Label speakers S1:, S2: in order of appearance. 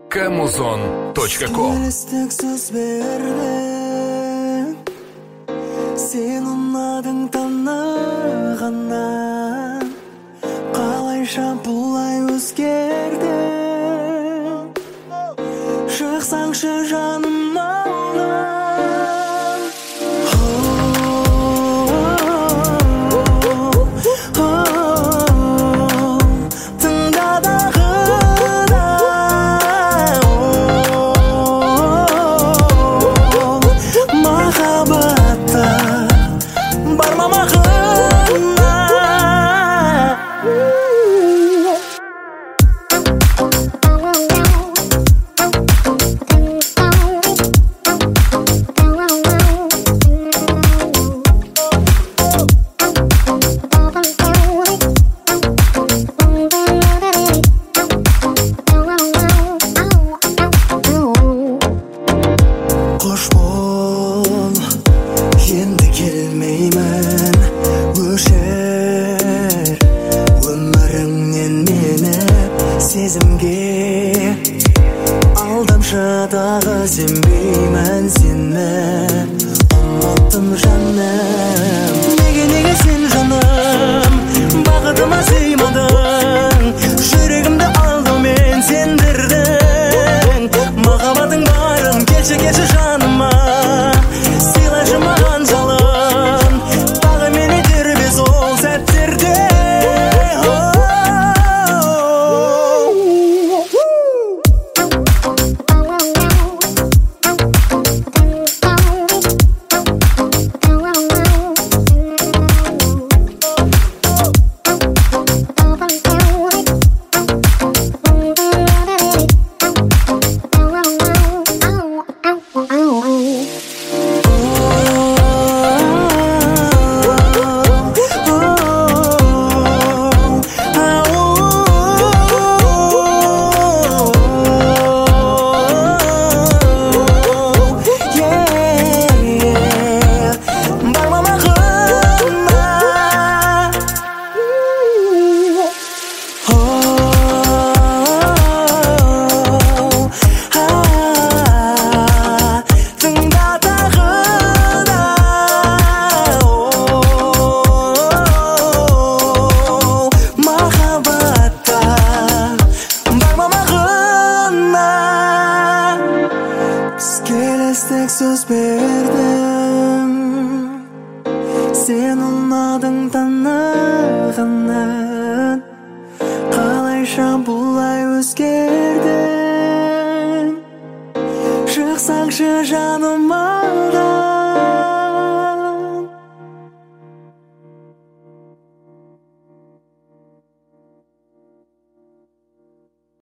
S1: Kamuzon.com.
S2: Келістік сөз бердің, сен ұнадың танығаннан, қалайша бұлай өзгердің, шықсаңшы жаным алдан. Қош бол, енді келмеймін, өшір өміріңнен мені сезімге. Алдамшыдағы сенбеймін сені, ұмыттым жаным. Неге сен жаным, бақытыма сыймадың, жүрегімді алдаумен сендірдің. Махаббатың барын келші жаныма, сыйлашы маған жалын, тағы мені тербес ол сәттерде. Келістік сөз бердің, сен ұнадың танығаннан, қалайша бұлай өзгердің, шықсаңшы жаныма.